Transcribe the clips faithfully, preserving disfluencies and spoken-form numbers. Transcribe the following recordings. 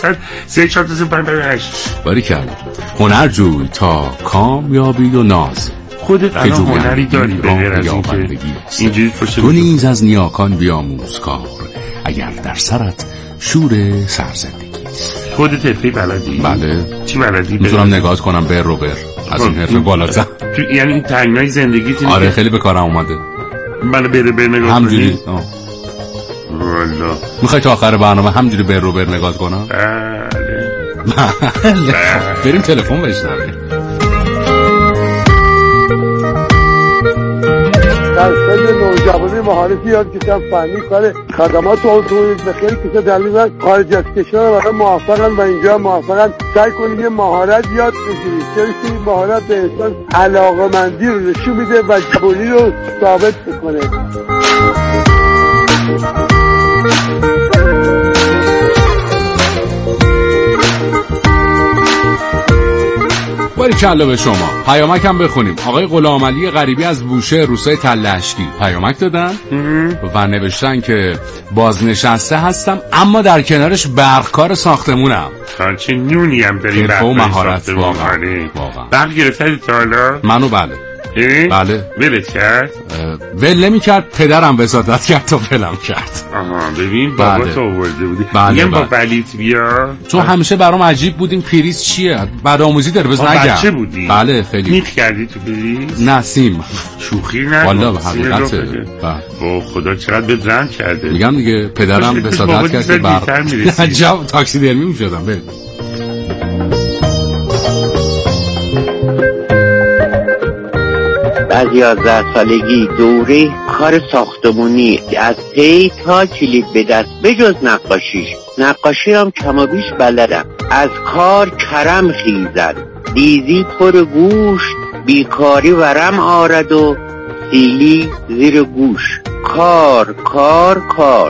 وسط سه چهار تا سه پنج هشت. باریکلا. هنرجوی تا کامیابی و ناز. خودت الان هنری داری به غیر از این که اینجوری پشت تو نیز از نیاکان بیاموز کار، اگر در سرت شور سرزندگی. خودت حرفی بلدی؟ بله. چی بلدی؟ میتونم نگاه کنم بر رو بر از این حرف بالاتر. تو یعنی این تنگنای زندگیت؟ آره خیلی به کارم اومده. بله بره بر نگاه کنی؟ همجوری. والا میخوای تا آخر برنامه همجوری بر رو بر نگاه کنم؟ بله. بله. بریم تلفن بشنویم. در سن نوجوانی مهارتی یاد گرفتم فنی کار خدمات اتومبیل به خیلی کسا دلیل خارج از کشور برای موفقن و اینجا موفقن. سعی کنید یه مهارت یاد بگیرید، چون این مهارت به انسان علاقه‌مندی رو نشون میده و جوانی رو ثابت میکنه. باریکلا به شما. پیامک هم بخونیم. آقای غلامعلی غریبی از بوشه روستای تلهشکی پیامک دادن و نوشتن که بازنشسته هستم اما در کنارش برقکار ساختمونم. چه نونی هم داری برق و مهارت. واقعا برق گرفتی تا حالا؟ منو بله. بله. ولت کرد؟ ول نمی کرد، پدرم وساطت کرد تا ولم کرد. آها ببین بابا بله. تو آورده بودی. بله میگم بله. با بلیت بیا. چون همیشه برام عجیب بودیم پریز چیه؟ بعد آموزی داره بز نگم. بچه بودی؟ بله خیلی. میخ کردی تو پریز؟ نسیم. شوخی نه. والا به حقیقته. با خدا چقدر به رنگ کرده. میگم دیگه پدرم وساطت کرد که برق. عجب تاکسی درمی میشدم. بریم. از یازده سالگی دوره کار ساختمونی از پی تا کلید به دست بجز نقاشیش نقاشی هم کم و بیش بلدم. از کار کرم خیزد دیزی پر گوش، بیکاری ورم آرد و سیلی زیر گوش. کار کار کار.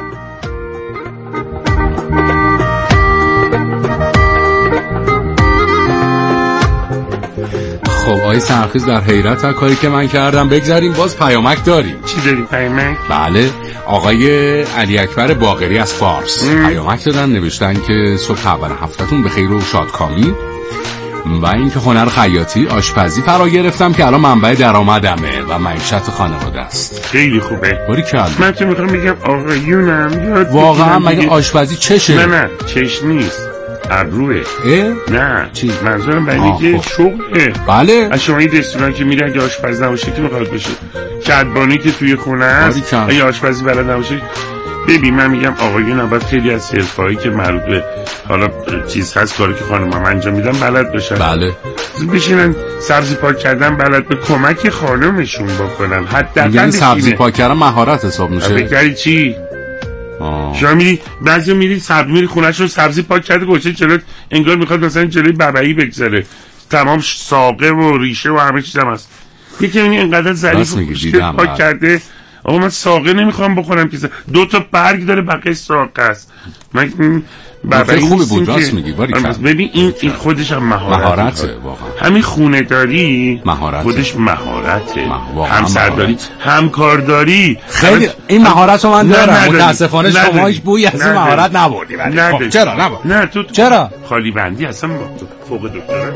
خب آقای سرخیز در حیرت از کاری که من کردم. بگذاریم باز پیامک داریم. چی داریم پیامک؟ بله آقای علی اکبر باقری از فارس پیامک دادن، نوشتن که صبح اول هفتهتون به خیر و شادکامی و اینکه هنر خیاطی آشپزی فرا گرفتم که الان منبع درآمدمه و معیشت خانواده است. خیلی خوبه. باریکلا. من تو میخوام بگم آقایونم یاد واقعا مگه آشپزی چشه؟ نه نه چش نیست، ابروه. نه چی؟ منظورم برای که شغله. بله. از شما این رستوران که میره اگه آشپز نباشه که میخواد بشه؟ کدبانی که توی خونه هست اگه آشپزی بلد نباشه. ببین من میگم آقایون اول خیلی از حرفه‌هایی که مربوط به حالا چیز هست کاری که خانم‌ها انجام میدن بلد باشن. بله. بشینن سبزی پاک کردن بلد به کمک خانمشون بکنن. حداقل یعنی سبزی پاک کردن مهارت حساب میشه. بگذاری چی؟ آه. شما میری بعضی میری سبزی میری خونه‌ش رو سبزی پاک کرده گوشه جلوت انگار میخواد مثلا جلوی ببعی بگذاره، تمام ساقه و ریشه و همه چیزم هست. یکی میگه اینقدر ظریف پاک کرده آقا من ساقه نمیخوام بخورم که دو تا برگ داره بقیه ساقه است. من خیلی خوبی بود راست میگی. ببین این این خودش هم مهارت مهارته واقعا. همین خونه داری مهارته. خودش مهارته. مه... همسرداری همکارداری خیلی این مهارت رو من دارم. متاسفانه شما هیچ بویی از این مهارت نبردی. خب چرا نبرد؟ نه تو چرا خالی بندی اصلا فوق دکترا.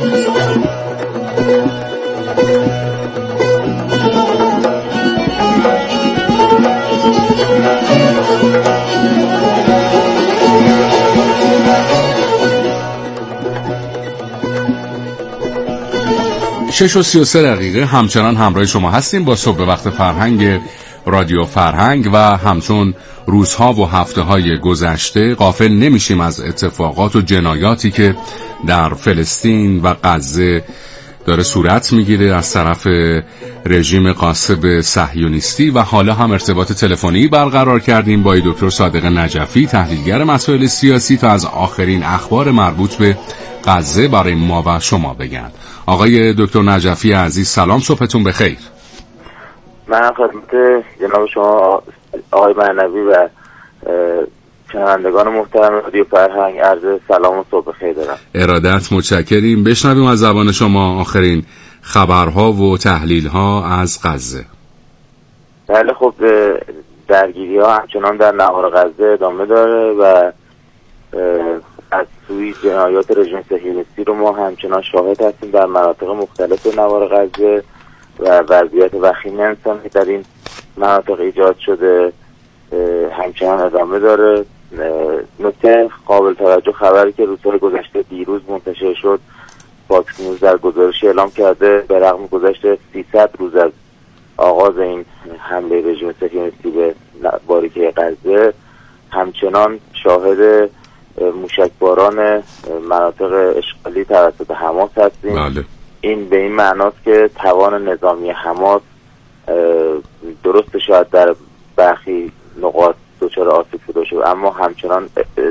شش و سی و سه دقیقه همچنان همراه شما هستیم با صبح وقت فرهنگ رادیو فرهنگ و همچون روزها و هفته های گذشته غافل نمیشیم از اتفاقات و جنایاتی که در فلسطین و غزه داره صورت میگیره از طرف رژیم غاصب صهیونیستی و حالا هم ارتباط تلفنی برقرار کردیم با دکتر صادق نجفی تحلیلگر مسائل سیاسی تا از آخرین اخبار مربوط به غزه برای ما و شما بگن. آقای دکتر نجفی عزیز سلام، صبحتون بخیر. من خدمت جناب شما آقای معنوی و شنوندگان محترم رادیو فرهنگ عرض سلام و صبح بخیر دارم. ارادت، متشکریم. بشنویم از زبان شما آخرین خبرها و تحلیل‌ها از غزه. بله خب درگیری ها همچنان در نهار غزه ادامه داره و از جنایات رژیم صهیونیستی رو ما همچنان شاهد هستیم در مناطق مختلف نوار غزه و وضعیت وخیم انسانی در این مناطق ایجاد شده همچنان ادامه داره. نکته قابل توجه خبری که روزهای گذشته دیروز منتشر شد، فاکس نیوز در گزارشی اعلام کرده به رغم گذشت سیصد روز از آغاز این حمله رژیم صهیونیستی به باریکه غزه همچنان شاهد موشکباران مناطق اشغالی توسط حماس هستیم. بله. این به این معناست که توان نظامی حماس درست شاید در برخی نقاط دچار آسیب شده شد، اما همچنان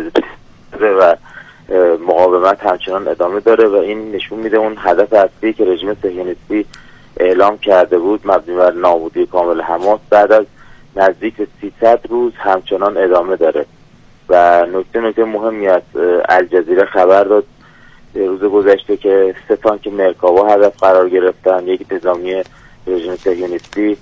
و مقاومت همچنان ادامه داره و این نشون میده اون هدف اصلی که رژیم صهیونیستی اعلام کرده بود مبنی بر نابودی کامل حماس بعد از نزدیک به سیصد روز همچنان ادامه داره. و نکته نکته مهمی است، الجزیره خبر داد روز گذشته که سه تانک مرکاوا هدف قرار گرفتن، یک نظامی رژیم صهیونیستی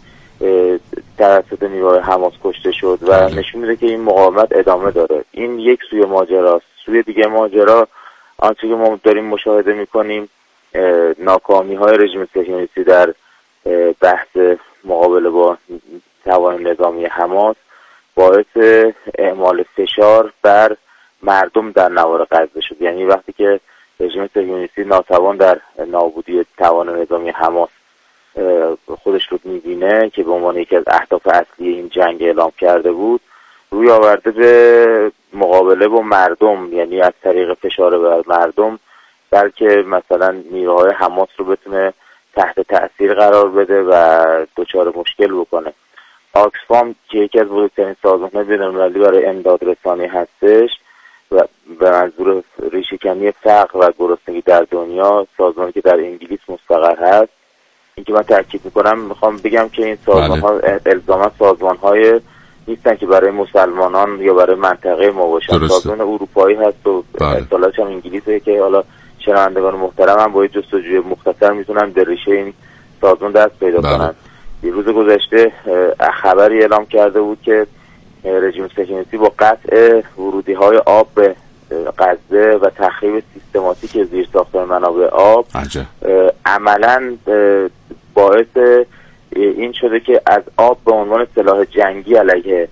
توسط نیروهای حماس کشته شد و نشون میده که این مقاومت ادامه داره. این یک سوی ماجراست. سوی دیگه ماجرا آنچه که ما داریم مشاهده میکنیم ناکامی های رژیم صهیونیستی در بحث مقابله با توان نظامی حماس باعث اعمال فشار بر مردم در نوار غزه شد. یعنی وقتی که رژیم صهیونیستی ناتوان در نابودی توان نظامی حماس خودش رو میبینه که به عنوان یکی از اهداف اصلی این جنگ اعلام کرده بود، روی آورده به مقابله با مردم، یعنی از طریق فشار بر مردم بلکه مثلا نیروهای حماس رو بتونه تحت تأثیر قرار بده و دچار مشکل بکنه. آکسفام که یکی از بزرگترین سازمان‌های بین‌المللی برای امداد رسانی هستش و به منظور ریشه‌کنی فقر و گرسنگی در دنیا، سازمانی که در انگلیس مستقر هست، این که من تاکید میکنم میخوام بگم که این سازمان‌ها الزاما سازمان‌های نیستن که برای مسلمانان یا برای منطقه ما باشن. سازمان اروپایی هست و اصطلاحش هم انگلیسه که حالا شنوندگان محترم هم با جستجوی مختصر میتونن به ریشه این سازمان دست پیدا کنن. روز گذشته خبری اعلام کرده بود که رژیم صهیونیستی با قطع ورودی‌های آب به غزه و تخریب سیستماتیک زیرساخت‌های منابع آب عملاً باعث این شده که از آب به عنوان سلاح جنگی علیه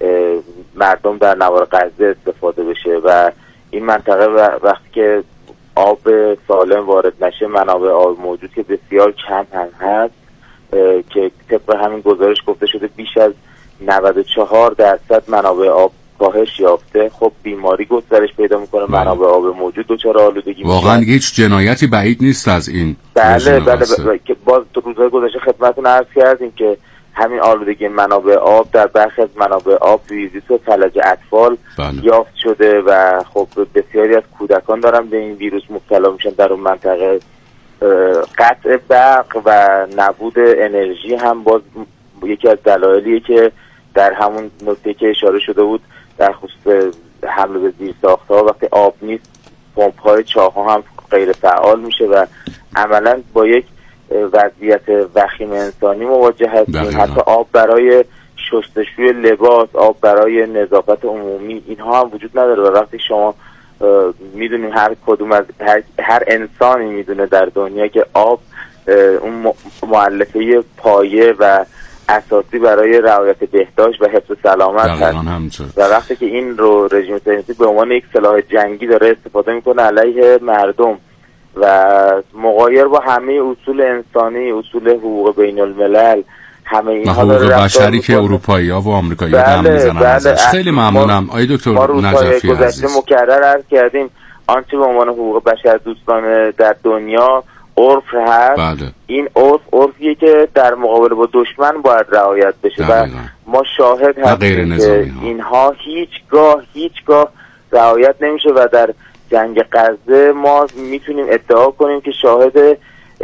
مردم در نوار غزه استفاده بشه و این منطقه وقتی که آب سالم وارد نشه منابع آب موجود که بسیار کم هم هست که طبق همین گزارش گفته شده بیش از نود و چهار درصد منابع آب کاهش یافته. خب بیماری گسترش پیدا میکنه، منابع آب موجود دچار آلودگی میشه. واقعا هیچ جنایتی بعید نیست از این. بله بله, بله که باز تو روزهای گذشته خدمتتون عرض کردیم که همین آلودگی منابع آب در برخی از منابع آب تویزیس و فلج اطفال بله. یافت شده و خب بسیاری از کودکان دارن به این ویروس مبتلا میشن در اون منطقه. قطع برق و نبود انرژی هم باز یکی از دلایلیه که در همون نکته که اشاره شده بود در خصوص حمله به زیرساخت‌ها، وقتی آب نیست پمپ‌های چاه‌ها هم غیر فعال میشه و عملاً با یک وضعیت وخیم انسانی مواجه هستیم. حتی آب برای شستشوی لباس، آب برای نظافت عمومی اینها هم وجود نداره و وقتی شما میدونیم هر کدوم از هر, هر انسانی میدونه در دنیا که آب اون مؤلفه پایه و اساسی برای رعایت بهداشت و حفظ سلامت هست و وقتی که این رو رژیم صهیونیستی به عنوان یک سلاح جنگی داره استفاده میکنه علیه مردم و مغایر با همه اصول انسانی، اصول حقوق بین الملل، همه اینها حقوق بشری که اروپایی‌ها و آمریکایی‌ها بله، هم میزنن بله ازش. خیلی ممنونم آقای دکتر نجفی عزیز. ما مکرر عرض کردیم آنچه به عنوان حقوق بشر دوستانه در دنیا عرف هست. بله. این عرف عرفیه که در مقابله با دشمن باید رعایت بشه دقیقا. و ما شاهد هستیم که اینها هیچگاه هیچگاه رعایت نمیشه و در جنگ غزه ما میتونیم ادعا کنیم که شاهد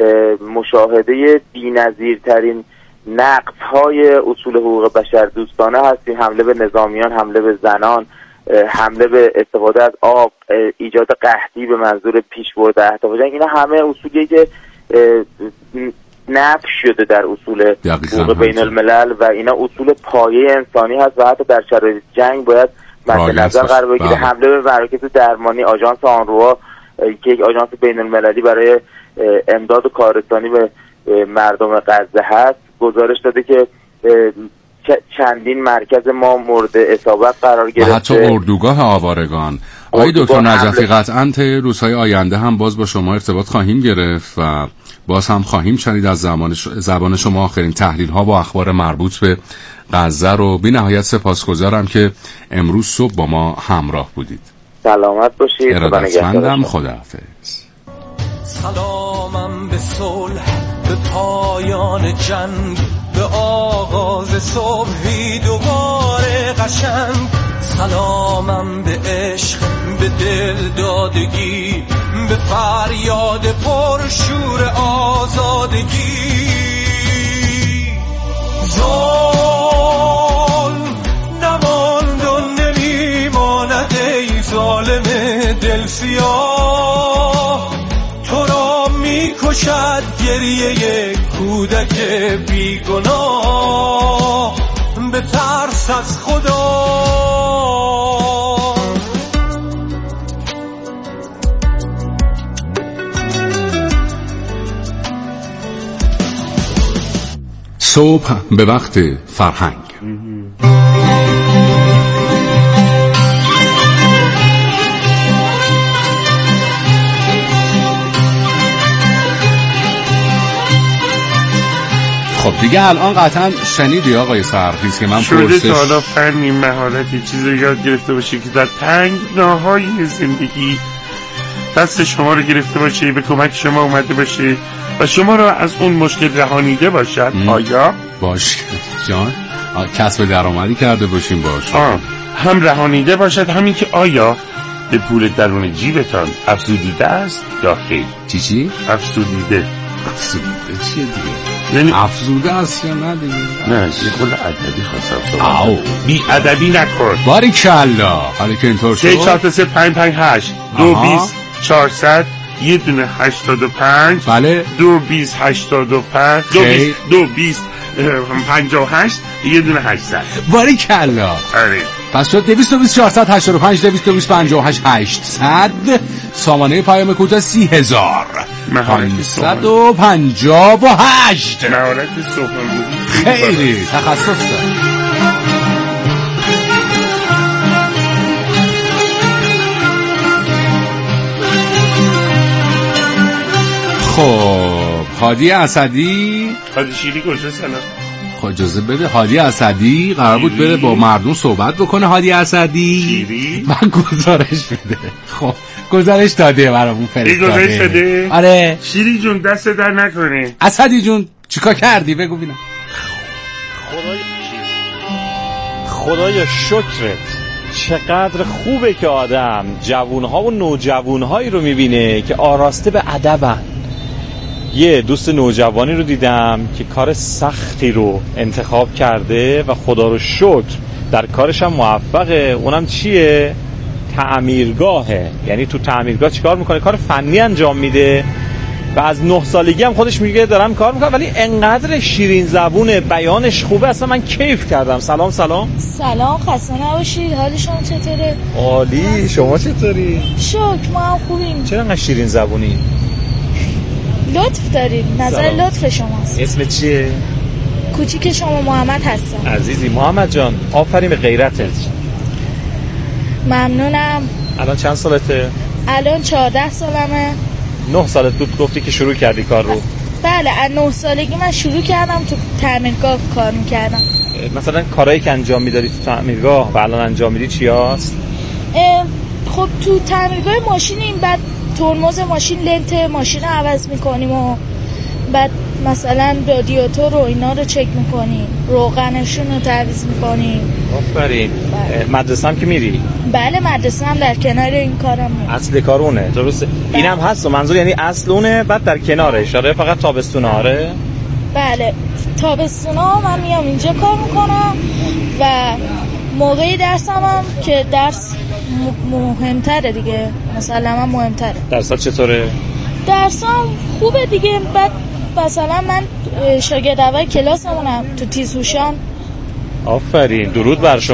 مشاهده بی‌نظیرترین نقض‌های اصول حقوق بشر دوستانه هستیم. حمله به نظامیان، حمله به زنان، حمله به استفاده از آب، ایجاد قحطی به منظور پیشبرد اهداف جنگ، اینا همه اصولیه که نفی شده در اصول حقوق بین الملل و اینا اصول پایه انسانی هست و حتی در شرایط جنگ باید مد نظر قرار بگیره. حمله به مراکز درمانی آژانس آنروا که یک آژانس بین المللی برای امداد و کاررسانی به مردم غزه هست گزارش داده که چندین مرکز ما مورد اصابت قرار گرفته و حتی اردوگاه آوارگان. آقای دکتر نجفی قطعاً طی روزهای آینده هم باز با شما ارتباط خواهیم گرفت و باز هم خواهیم شنید از زبان زبان شما آخرین تحلیل ها و اخبار مربوط به غزه رو. بی نهایت سپاسگزارم که امروز صبح با ما همراه بودید. سلامت باشید. ارادتمندم. خداحافظ. سلامم به صلح، به پایان جنگ، به آغاز صبحی دوباره قشنگ. سلامم به عشق، به دل دادگی، به فریاد پرشور آزادگی. ظلم نماند و نمیماند ای ظالم دل سیاه، تو را میکشد گریه کودک بیگناه. به ترس از خدا صبح به وقت فرهنگ. خب دیگه الان قطعا شنیدی آقای سرخیز که من پرسش شده تا حالا فنی مهارتی چیزی یاد گرفته باشی که در تنگناهای زندگی دست شما رو گرفته باشه، به کمک شما اومده باشه و شما رو از اون مشکل رهانیده باشد؟ آیا باش جان کسب درآمدی کرده باشیم باشه، آه. هم رهانیده باشد، همین که آیا به پول درون جیبتان افزودیده است یا خیر؟ چی چی؟ افزودیده. افزوده چیه دیگه؟ یعنی افزوده است یا نه دیگه؟ نه یه خود ادبی خواستم صحبت. او بی ادبی نکن. باریکلا. حالا که اینطور شد سه چهار تا سه پنج پنج هشت دو بیست چهارصد یه دونه هشتاد و پنج. بله. دو بیست هشتاد و پنج دو بیست دو بیست پنجاه و هشت یه دونه هشتصد. باریکلا. آره. پس شد دویست و بیست چهارصد هشتاد و پنج دویست و بیست پنجاه و هشت هشتصد. سامانه پیام کوتاه سی هزار پانصد و پنجاه و هشت. مهارت سخنگویی خیلی تخصص داره. خب هادی اسدی هادی شیری کجا سلام؟ خب اجازه بده. هادی اسدی قرار بود بره با مردم صحبت بکنه. هادی اسدی شیری من گزارش بده. خب گزارش داده برامون فرستاده. گزارش داده؟ آره. شیری جون دست در نکنه. اسدی جون چیکار کردی بگو ببینم. خدای خدایا شکرت چقدر خوبه که آدم جوونها و نوجوانهایی رو میبینه که آراسته به ادبن. یه دوست نوجوانی رو دیدم که کار سختی رو انتخاب کرده و خدا رو شکر در کارش هم موفقه. اونم چیه؟ تعمیرگاهه. یعنی تو تعمیرگاه چیکار میکنه؟ کار فنی انجام میده و از نه سالگی هم خودش میگه دارم کار میکنم، ولی انقدر شیرین زبونه، بیانش خوبه، اصلا من کیف کردم. سلام سلام. سلام، خسته نباشید. حال شما چطوره؟ عالی. شما چطوری؟ شکر ما هم خوبیم. چرا انقدر شیرین زبونی؟ لطف دارید. نظر لطف شماست. اسم چیه؟ کوچیک شما محمد هستم. عزیزی محمد جان آفرین به غیرتت. ممنونم. الان چند سالته؟ الان چهارده سالمه. نه سالت بود گفتی که شروع کردی کار رو؟ بله از نه سالگی من شروع کردم تو تعمیرگاه کار میکردم. مثلا کارهایی که انجام میدادی تو تعمیرگاه و الان انجام میدی چی هست؟ خب تو تعمیرگاه ماشینیم، بعد ترمز ماشین لنت ماشین رو عوض میکنیم و بعد مثلا رادیاتور رو اینا رو چک میکنیم، روغنشون رو تعویض میکنیم. آفرین. مدرسه هم که میری؟ بله مدرسه هم در کنار این کارم میری. اصل کار اونه درسته؟ اینم هست و منظور یعنی اصل اونه بعد در کنارش. آره فقط تابستونه. آره بله تابستونا من میام اینجا کار میکنم و موقع درسم هم که درس مهمتره دیگه، مثلا مهمتره. درسات چطوره؟ درسام خوبه دیگه. بعد مثلا من شاگرد اول کلاسمونم تو تیزهوشان. آفرین درود بر شما.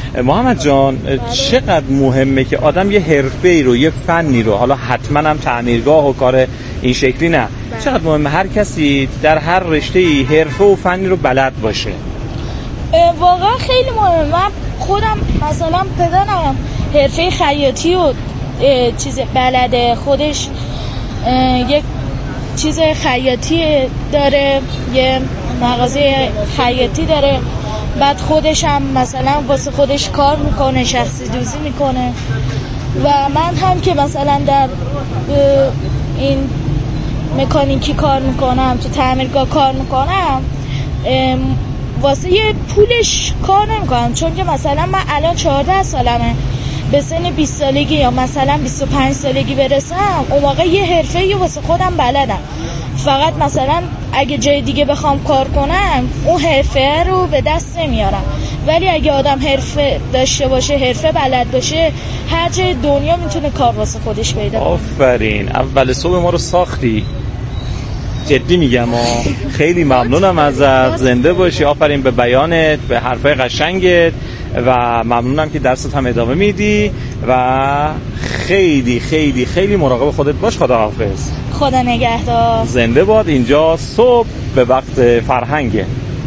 محمد جان چقدر مهمه که آدم یه حرفه‌ای رو، یه فنی رو، حالا حتما هم تعمیرگاه و کار این شکلی نه، چقدر مهمه هر کسی در هر رشته‌ای حرفه و فنی رو بلد باشه؟ واقعا خیلی مهمه. من خودم مثلا پدرم حرفه خیاطی و چیز بلده، خودش یک چیز خیاطی داره، یه مغازه خیاطی داره، بعد خودش هم مثلا واسه خودش کار میکنه، شخصی دوزی میکنه. و من هم که مثلا در این مکانیکی کار میکنم، تو تعمیرگاه کار میکنم، واسه یه پولش کار نمیکنم، چون که مثلا من الان چهارده سالمه، به سن بیست سالگی یا مثلا بیست و پنج سالگی برسم، اون موقع یه حرفه‌ای واسه خودم بلدم. فقط مثلا اگه جای دیگه بخوام کار کنم اون حرفه رو به دست نمیارم، ولی اگه آدم حرفه داشته باشه، حرفه بلد باشه، هر جای دنیا میتونه کار واسه خودش پیدا کنه. آفرین، اول صبح ما رو ساختی، جدی میگم. خیلی ممنونم ازت، زنده باشی. آفرین به بیانت، به حرفای قشنگت، و ممنونم که درست هم ادامه میدی و خیلی خیلی خیلی مراقب خودت باش. خداحافظ. خدا نگهدار. زنده باد. اینجا صبح به وقت فرهنگه.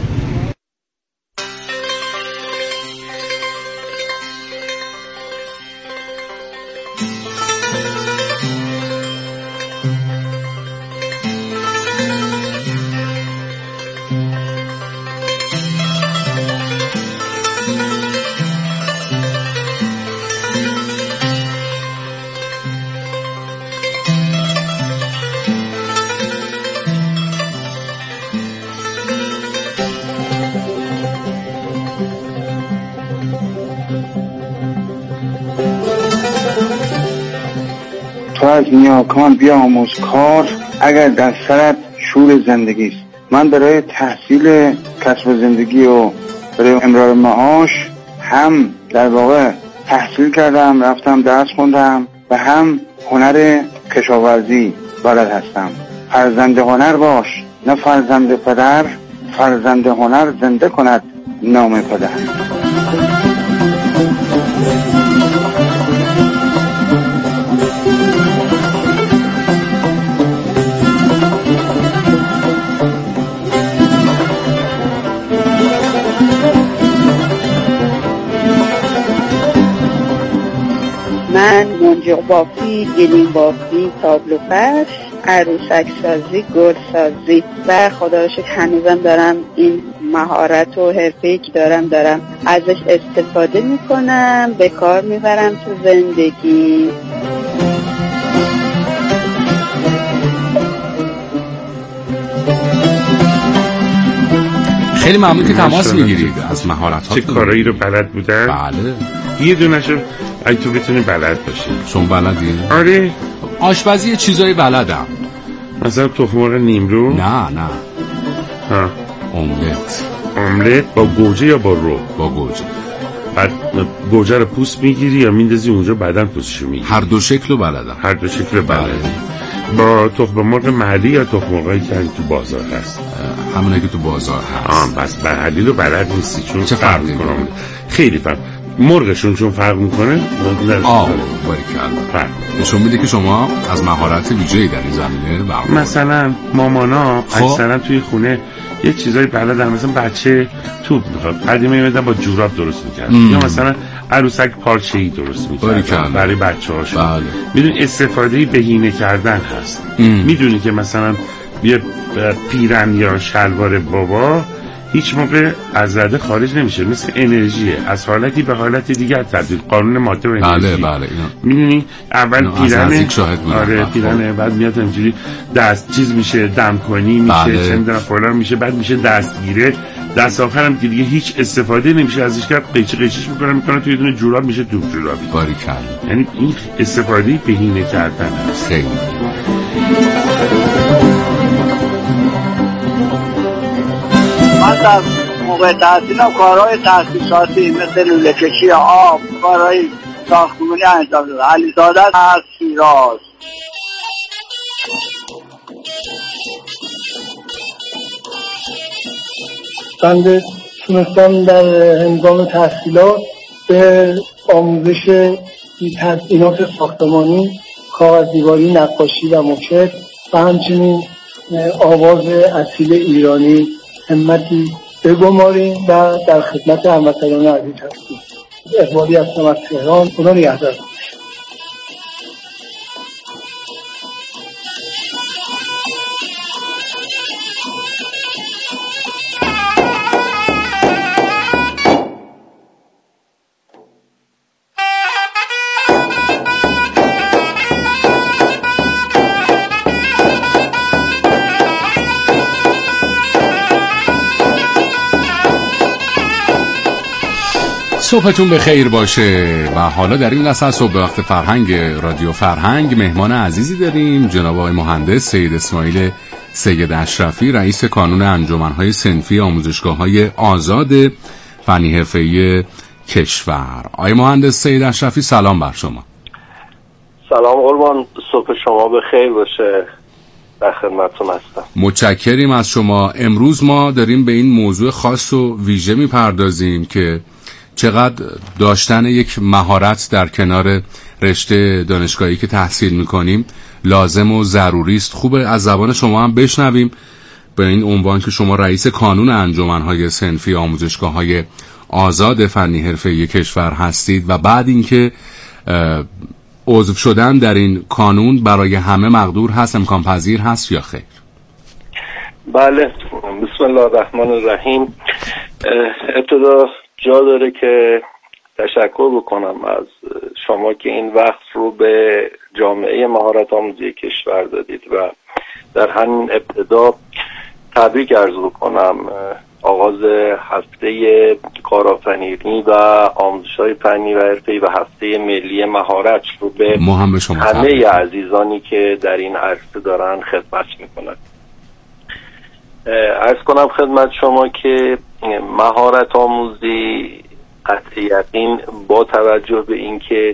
تو از نیاکان بیاموز کار، اگر در سرت شور زندگیست. من برای تحصیل کسب زندگی و برای امرار معاش هم در واقع تحصیل کردم، رفتم درس خوندم و هم هنر کشاورزی بلد هستم. فرزند هنر باش نه فرزند پدر، فرزند هنر زنده کند نام پدر. من منجق بافی، گلیم بافی، تابلو فرش، عروسک سازی، گل سازی و خدا رو شکر هنوزم دارم این مهارت و حرفه‌ای که دارم دارم ازش استفاده میکنم، به کار میبرم تو زندگی. خیلی ممنون که تماس میگیرید از مهارت‌هاتون. چه کارایی رو بلد بودن؟ بله. یه دونه‌شو اگه تو بتونی بلد باشی. شما بلدی؟ آره. آشپزی چیزایی بلدم. مثلا تخم مرغ نیمرو؟ نه نه. ها. املت. املت با گوجه یا با رو؟ با گوجه. بعد گوجه رو پوست میگیری یا میندازی اونجا بعدن پوستشو میگیری؟ هر دو شکلو بلدم. هر دو شکلو بلدم. با تخم مرغ محلی یا تخم مرغی که تو بازار هست؟ همونایی که تو بازار هست. آه بس محلی رو بلد نیستی چون چه فرقی کنه؟ خیلی فرق. مرغشون چون فرق میکنه. آه باریکلا. نشون میده که شما از مهارت ویژه‌ای در این زمینه برخوردارید. مثلا مامانا اکثرا توی خونه یه چیزایی بلدن، مثلا بچه توپ میخواد قدیمی میمدن با جوراب درست میکرد یا مثلا عروسک پارچه‌ای درست میکرد برای بچه‌هاشون. بله. میدونی استفاده بهینه کردن هست. میدونی که مثلا یه پیرن یا شلوار بابا هیچ موقع از رده خارج نمیشه، مثل انرژیه، از حالتی به حالت دیگر تبدیل، قانون ماده و انرژی. بله بله. میدونی اول پیرنه، آره پیرنه، بعد میاد اینجوری دست چیز میشه، دم کنی میشه، بله. چه میدونم فلان میشه، بعد میشه دستگیره، دست آخرم که دیگه هیچ استفاده نمیشه ازش، کرد قیچی قیچیش میکنه میکنه توی دونه جوراب میشه توپ جورابی. باریکلا. یعنی این استفاده بهینه کردن هست. خیلی من در موقع تحصیلم کارهای تحصیلاتی مثل لوله کشی آب، کارهای ساختمانی انجام دادم. علیزاده از شیراز. بنده تونستم در هنگام تحصیلات به آموزش تزئینات ساختمانی، کاغذدیواری، نقاشی و موشد و همچنین آواز اصیل ایرانی همتی بگماریم و در خدمت هموطنان عزیز هستیم. اقبالی هستم از تهران. خدا نگهدار. صبحتون به خیر باشه. و حالا در این لحظه صبح وقت فرهنگ رادیو فرهنگ مهمان عزیزی داریم، جناب آقای مهندس سید اسماعیل سید اشرفی، رئیس کانون انجمن‌های صنفی آموزشگاه‌های آزاد فنی حرفه‌ای کشور. آقای مهندس سید اشرفی سلام بر شما. سلام قربان، صبح شما به خیر باشه. در خدمتتون هستم. متشکریم از شما. امروز ما داریم به این موضوع خاص و ویژه می‌پردازیم که چقدر داشتن یک مهارت در کنار رشته دانشگاهی که تحصیل میکنیم لازم و ضروری است. خوبه از زبان شما هم بشنویم به این عنوان که شما رئیس کانون انجمن‌های صنفی آموزشگاه‌های آزاد فنی حرفه‌ای کشور هستید و بعد اینکه عضو شدن در این کانون برای همه مقدور هست، امکان پذیر هست یا خیر؟ بله، بسم الله الرحمن الرحیم. ابتدا جا داره که تشکر بکنم از شما که این وقت رو به جامعه مهارت آموزی کشور دادید و در همین ابتدا تبریک عرض بکنم آغاز هفته کارآفرینی و آموزش‌های فنی و حرفه‌ای و هفته ملی مهارت رو به همه عزیزانی که در این عرصه دارن خدمت میکنن. عرض کنم خدمت شما که مهارت آموزی قطع یقین با توجه به اینکه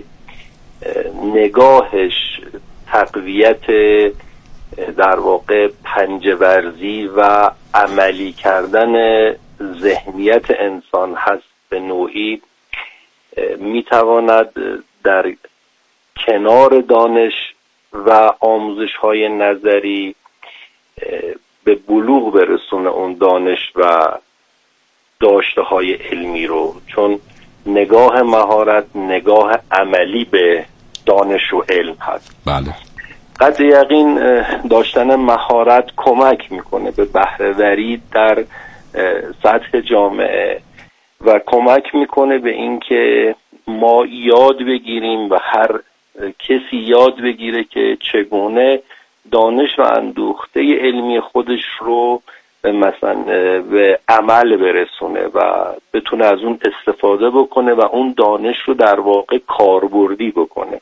نگاهش تقویت در واقع پنجه‌ورزی و عملی کردن ذهنیت انسان هست، به نوعی میتواند در کنار دانش و آموزش‌های نظری به بلوغ برسونه اون دانش و داشته های علمی رو، چون نگاه مهارت نگاه عملی به دانش و علم هست. بله. قطع یقین داشتن مهارت کمک میکنه به بهره‌وری در سطح جامعه و کمک میکنه به اینکه ما یاد بگیریم و هر کسی یاد بگیره که چگونه دانش و اندوخته علمی خودش رو مثلا به عمل برسونه و بتونه از اون استفاده بکنه و اون دانش رو در واقع کاربردی بکنه.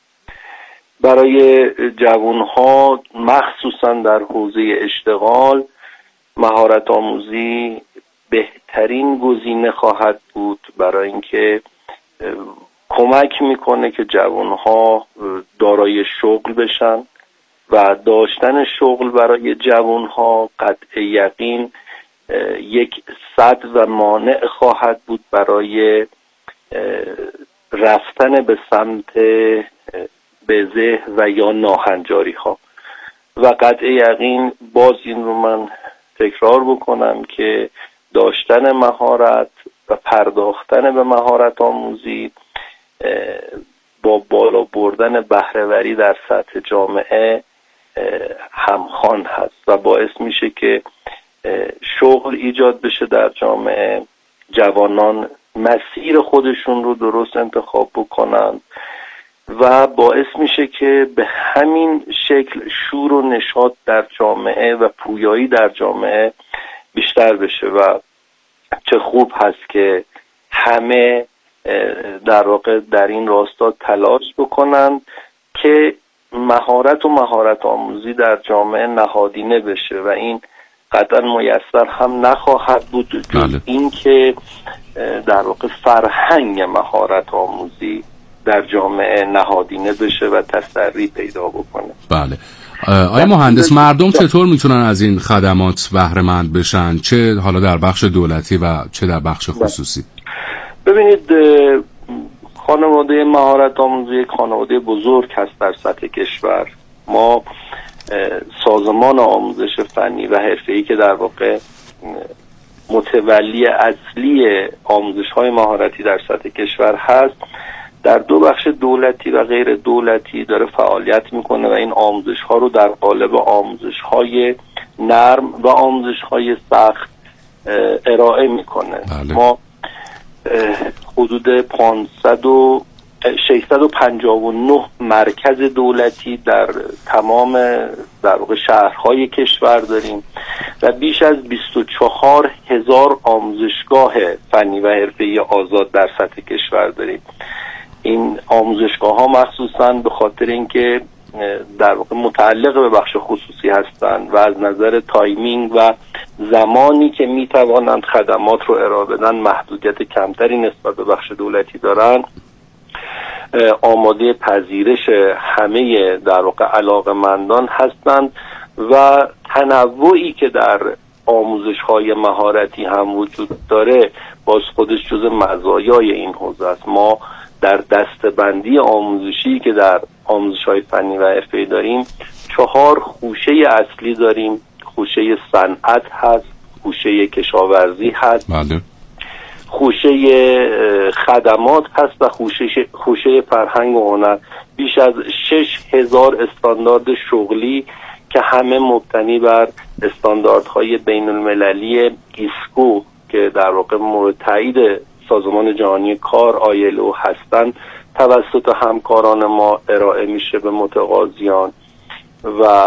برای جوانها مخصوصا در حوزه اشتغال مهارت آموزی بهترین گزینه خواهد بود، برای اینکه کمک میکنه که جوانها دارای شغل بشن و داشتن شغل برای جوانها قطع یقین یک صد و مانع خواهد بود برای رفتن به سمت بزه و یا ناهنجاری ها. و قطع یقین باز این رو من تکرار بکنم که داشتن مهارت و پرداختن به مهارت آموزی با بالا بردن بهره‌وری در سطح جامعه همخوان هست و باعث میشه که شغل ایجاد بشه در جامعه، جوانان مسیر خودشون رو درست انتخاب بکنن و باعث میشه که به همین شکل شور و نشاط در جامعه و پویایی در جامعه بیشتر بشه. و چه خوب هست که همه در واقع در این راستا تلاش بکنن که مهارت و مهارت آموزی در جامعه نهادینه بشه و این قطعا میسر هم نخواهد بود جز این که در واقع فرهنگ مهارت آموزی در جامعه نهادینه بشه و تسری پیدا بکنه. بله. آیا مهندس، مردم چطور میتونن از این خدمات بهره مند بشن، چه حالا در بخش دولتی و چه در بخش خصوصی؟ ببینید خانواده مهارت آموزی یک خانواده بزرگ هست در سطح کشور. ما سازمان آموزش فنی و حرفه‌ای که در واقع متولی اصلی آموزش‌های مهارتی در سطح کشور هست، در دو بخش دولتی و غیر دولتی داره فعالیت میکنه و این آموزش‌ها رو در قالب آموزش‌های نرم و آموزش‌های سخت ارائه میکنه. بله. ما حدود پانصد و ششصد و پنجاه و نه مرکز دولتی در تمام در واقع شهرهای کشور داریم و بیش از بیست و چهار هزار آموزشگاه فنی و حرفه‌ای آزاد در سطح کشور داریم. این آموزشگاه ها مخصوصاً به خاطر اینکه در واقع متعلق به بخش خصوصی هستند و از نظر تایمینگ و زمانی که می توانند خدمات رو ارائه بدن محدودیت کمتری نسبت به بخش دولتی دارند، آماده پذیرش همه در واقع علاقه‌مندان هستند و تنوعی که در آموزش‌های مهارتی هم وجود داره باز خودش جز مزایای این حوزه است. ما در دسته‌بندی آموزشی که در آموزش‌های فنی و حرفه‌ای داریم چهار خوشه اصلی داریم. خوشه صنعت هست، خوشه کشاورزی هست، بله. خوشه خدمات هست و خوشه خوشه فرهنگ و هنر. بیش از شش هزار استاندارد شغلی که همه مبتنی بر استانداردهای بین المللی ایسکو که در واقع مورد تایید سازمان جهانی کار آیلو هستند توسط همکاران ما ارائه میشه به متقاضیان و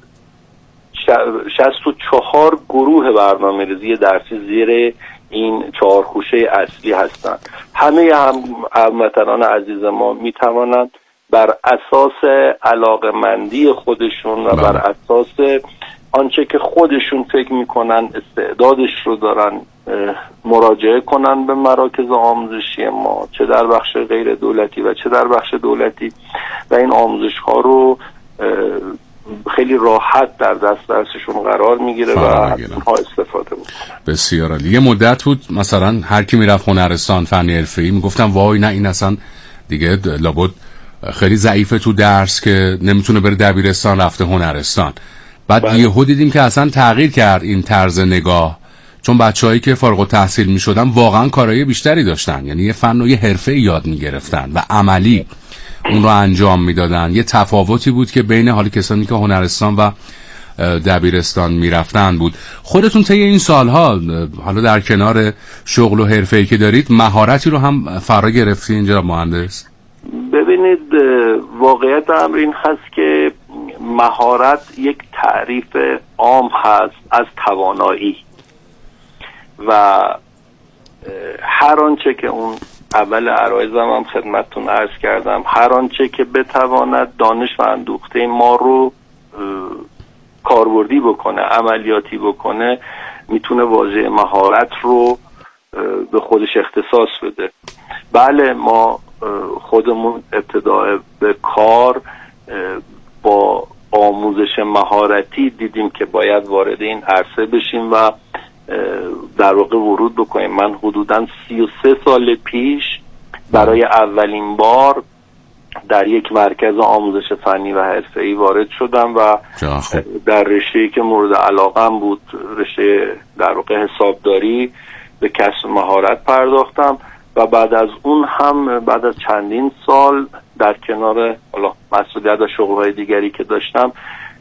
شصت و چهار گروه برنامه‌ریزی درسی زیر این چهار خوشه اصلی هستند. همه هم هموطنان عزیز ما میتوانند بر اساس علاقه‌مندی خودشون و بر اساس آنچه که خودشون فکر میکنن استعدادش رو دارن مراجعه کنن به مراکز آموزشی ما، چه در بخش غیر دولتی و چه در بخش دولتی، و این آموزش ها رو خیلی راحت در دسترسشون قرار میگیره و ها استفاده بکنن. بسیار عالی. یه مدت بود مثلا هر کی میرفت هنرستان فنی حرفه‌ای میگفتم وای نه این اصلا دیگه لابد خیلی ضعیفه تو درس که نمیتونه بره دبیرستان، رفته هنرستان. بعد بله. یهو دیدیم که اصلا تغییر کرد این طرز نگاه، چون بچه‌هایی که فارغ التحصیل میشدن واقعا کارهای بیشتری داشتن، یعنی یه فن و یه حرفه یاد میگرفتن و عملی اون رو انجام میدادن. یه تفاوتی بود که بین حالی کسانی که هنرستان و دبیرستان میرفتن بود. خودتون طی این سالها حالا در کنار شغل و حرفه‌ای که دارید مهارتی رو هم فرا گرفتین جناب مهندس؟ ببینید واقعیت امر این هست که مهارت یک تعریف عام هست از توانایی و هر آنچه که اون اول عرایزم هم خدمتتون عرض کردم، هر آنچه که بتواند دانش و اندوخته ما رو کاربردی بکنه، عملیاتی بکنه، میتونه واژه مهارت رو به خودش اختصاص بده. بله ما خودمون ابتداء به کار با آموزش مهارتی دیدیم که باید وارد این عرصه بشیم و در واقع ورود بکنیم. من حدوداً سی و سه سال پیش برای اولین بار در یک مرکز آموزش فنی و حرفه‌ای وارد شدم و در رشته‌ای که مورد علاقم بود، رشته در واقع حسابداری، به کسب مهارت پرداختم و بعد از اون هم بعد از چندین سال در کنار حالا مسئولیت و شغل‌های دیگری که داشتم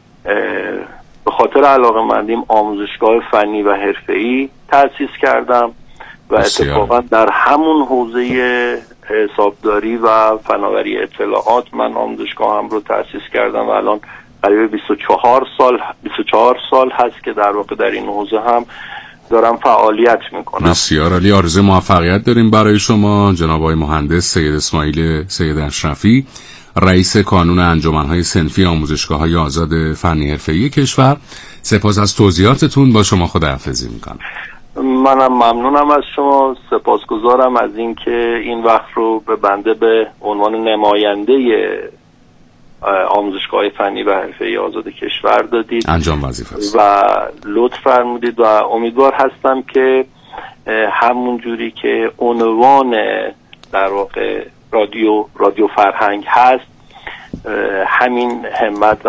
به خاطر علاقه‌مندیم آموزشگاه فنی و حرفه‌ای تأسیس کردم و اتفاقا در همون حوزه حسابداری و فناوری اطلاعات من آموزشگاهم رو تأسیس کردم و الان قریب بیست و چهار سال بیست و چهار سال هست که در واقع در این حوزه هم دارم فعالیت میکنم. بسیار عالی. آرزوی موفقیت داریم برای شما جناب آقای مهندس سید اسماعیل سید اشرفی، رئیس کانون انجمن‌های صنفی آموزشگاه‌های آزاد فنی حرفه‌ای کشور. سپاس از توضیحاتتون. با شما خداحافظی میکنم. منم ممنونم از شما، سپاسگزارم از اینکه این وقت رو به بنده به عنوان نماینده آموزشگاه فنی و حرفه‌ای آزاد کشور دادید. انجام وظیفه است و لطف فرمودید و امیدوار هستم که همون جوری که عنوان در واقع رادیو رادیو فرهنگ هست، همین همت و